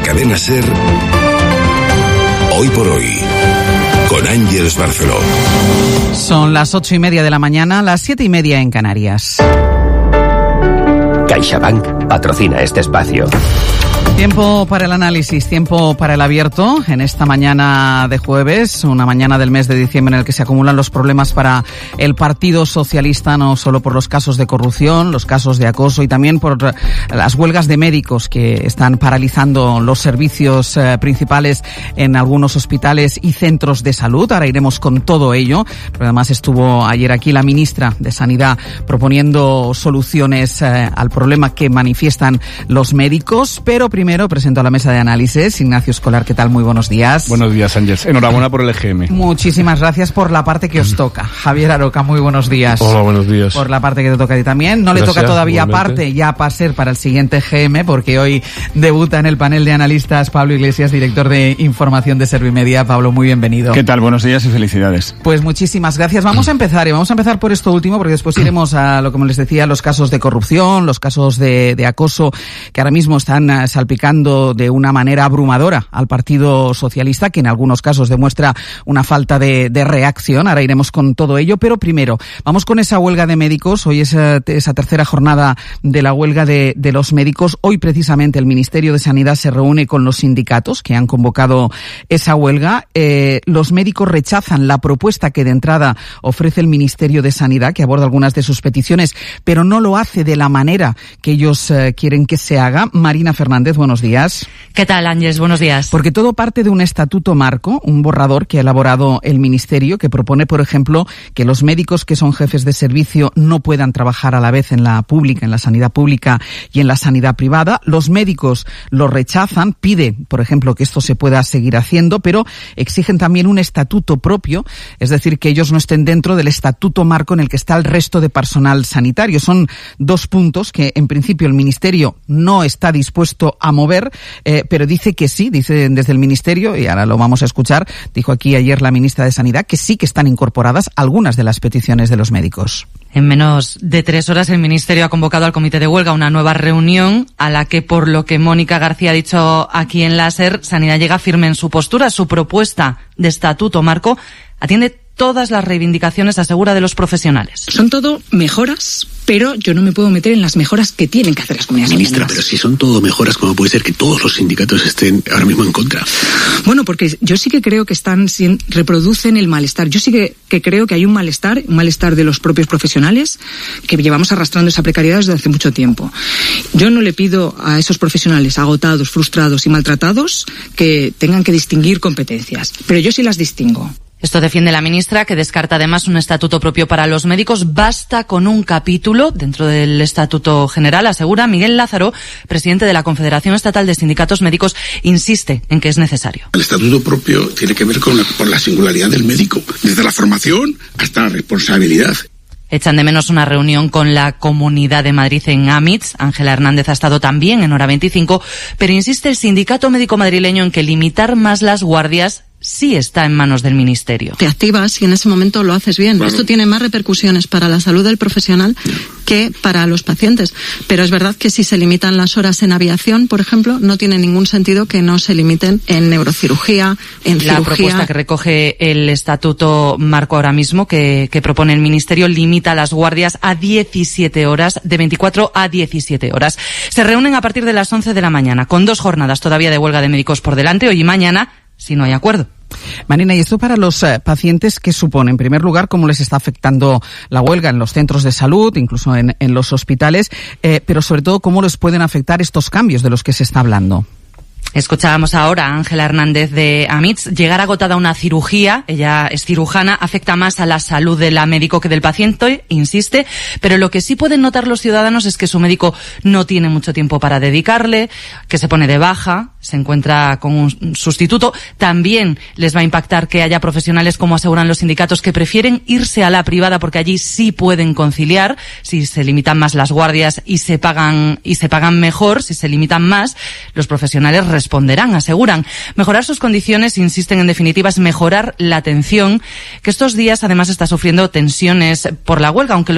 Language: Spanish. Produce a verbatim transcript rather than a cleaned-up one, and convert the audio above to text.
Cadena SER, Hoy por Hoy, con Ángeles Barceló. Son las ocho y media de la mañana, las siete y media en Canarias. CaixaBank patrocina este espacio. Tiempo para el análisis, tiempo para el abierto en esta mañana de jueves, una mañana del mes de diciembre en el que se acumulan los problemas para el Partido Socialista, no solo por los casos de corrupción, los casos de acoso y también por las huelgas de médicos que están paralizando los servicios eh, principales en algunos hospitales y centros de salud. Ahora iremos con todo ello, pero además estuvo ayer aquí la ministra de Sanidad proponiendo soluciones eh, al problema que manifiestan los médicos, pero primero Primero presento a la mesa de análisis. Ignacio Escolar, ¿qué tal? Muy buenos días. Buenos días, Ángeles. Enhorabuena por el E G M. Muchísimas gracias por la parte que os toca. Javier Aroca, muy buenos días. Hola, buenos días. Por la parte que te toca a ti también. No gracias, le toca todavía igualmente. Parte, ya para ser para el siguiente E G M, porque hoy debuta en el panel de analistas Pablo Iglesias, director de información de Servimedia. Pablo, muy bienvenido. ¿Qué tal? Buenos días y felicidades. Pues muchísimas gracias. Vamos a empezar, y vamos a empezar por esto último, porque después iremos a lo que, como les decía, los casos de corrupción, los casos de, de acoso, que ahora mismo están salpicando de una manera abrumadora al Partido Socialista, que en algunos casos demuestra una falta de, de reacción. Ahora iremos con todo ello, pero primero vamos con esa huelga de médicos. Hoy es esa tercera jornada de la huelga de, de los médicos. Hoy precisamente el Ministerio de Sanidad se reúne con los sindicatos que han convocado esa huelga. Eh, los médicos rechazan la propuesta que de entrada ofrece el Ministerio de Sanidad, que aborda algunas de sus peticiones, pero no lo hace de la manera que ellos eh, quieren que se haga. Marina Fernández, buenos días. ¿Qué tal, Ángeles? Buenos días. Porque todo parte de un estatuto marco, un borrador que ha elaborado el Ministerio, que propone, por ejemplo, que los médicos que son jefes de servicio no puedan trabajar a la vez en la pública, en la sanidad pública y en la sanidad privada. Los médicos lo rechazan, pide, por ejemplo, que esto se pueda seguir haciendo, pero exigen también un estatuto propio, es decir, que ellos no estén dentro del estatuto marco en el que está el resto de personal sanitario. Son dos puntos que, en principio, el Ministerio no está dispuesto a mover, eh, pero dice que sí, dice desde el Ministerio, y ahora lo vamos a escuchar, dijo aquí ayer la ministra de Sanidad, que sí que están incorporadas algunas de las peticiones de los médicos. En menos de tres horas el Ministerio ha convocado al Comité de Huelga a una nueva reunión a la que, por lo que Mónica García ha dicho aquí en la SER, Sanidad llega firme en su postura. Su propuesta de estatuto marco atiende todas las reivindicaciones, asegura, de los profesionales. Son todo mejoras, pero yo no me puedo meter en las mejoras que tienen que hacer las comunidades Ministra, autónomas. Pero si son todo mejoras, ¿cómo puede ser que todos los sindicatos estén ahora mismo en contra? Bueno, porque yo sí que creo que están reproducen el malestar. Yo sí que, que creo que hay un malestar, un malestar de los propios profesionales, que llevamos arrastrando esa precariedad desde hace mucho tiempo. Yo no le pido a esos profesionales agotados, frustrados y maltratados que tengan que distinguir competencias, pero yo sí las distingo. Esto defiende la ministra, que descarta además un estatuto propio para los médicos. Basta con un capítulo dentro del Estatuto General, asegura. Miguel Lázaro, presidente de la Confederación Estatal de Sindicatos Médicos, insiste en que es necesario. El estatuto propio tiene que ver con la, con la singularidad del médico, desde la formación hasta la responsabilidad. Echan de menos una reunión con la Comunidad de Madrid en AMITS. Ángela Hernández ha estado también en Hora veinticinco, pero insiste el Sindicato Médico Madrileño en que limitar más las guardias sí está en manos del Ministerio. Te activas y en ese momento lo haces bien. Claro. Esto tiene más repercusiones para la salud del profesional que para los pacientes. Pero es verdad que si se limitan las horas en aviación, por ejemplo, no tiene ningún sentido que no se limiten en neurocirugía, en cirugía. La propuesta que recoge el Estatuto Marco ahora mismo, que, que propone el Ministerio, limita las guardias a diecisiete horas, de veinticuatro a diecisiete horas. Se reúnen a partir de las once de la mañana, con dos jornadas todavía de huelga de médicos por delante, hoy y mañana, si no hay acuerdo. Marina, ¿y esto para los eh, pacientes qué supone? En primer lugar, ¿cómo les está afectando la huelga en los centros de salud, incluso en, en los hospitales? Eh, pero sobre todo, ¿cómo les pueden afectar estos cambios de los que se está hablando? Escuchábamos ahora a Ángela Hernández de AMITS. Llegar agotada a una cirugía, ella es cirujana, afecta más a la salud de la médico que del paciente, insiste, pero lo que sí pueden notar los ciudadanos es que su médico no tiene mucho tiempo para dedicarle, que se pone de baja, se encuentra con un sustituto. También les va a impactar que haya profesionales, como aseguran los sindicatos, que prefieren irse a la privada porque allí sí pueden conciliar, si se limitan más las guardias y se pagan, y se pagan mejor, si se limitan más, los profesionales responderán, aseguran. Mejorar sus condiciones, insisten, en definitiva, es mejorar la atención, que estos días además está sufriendo tensiones por la huelga, aunque